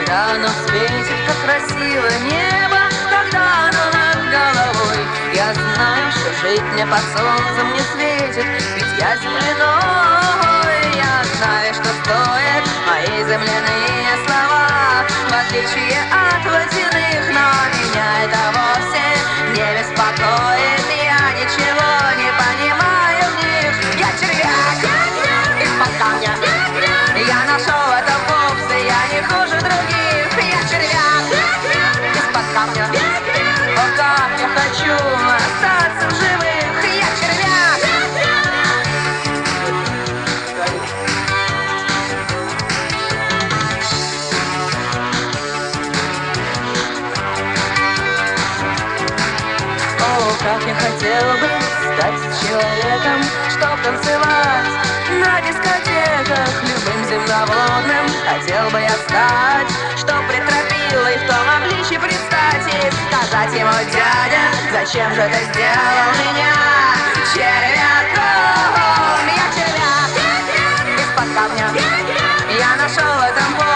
когда оно светит, как красивое небо, когда оно над головой. Я знаю, что жить мне под солнцем не светит, ведь я земляной. Я знаю, что стоят мои земляные слова, в отличие от водяных, но меня это вовсе не беспокоит. Я ничего не понимаю в них. Я червяк из-под камня, я нашел это в боксе, я не хуже других. Я червяк из-под камня, о, как я хочу остаться в живых. Я червяк. О, как я хотела бы стать человеком, чтоб танцевать на дискотеках любым земноводным. Хотел бы я стать, чтоб пред тропилой в том обличье предстать и сказать ему: дядя, зачем же ты сделал меня червяком? Я червяк из-под камня, я нашел в этом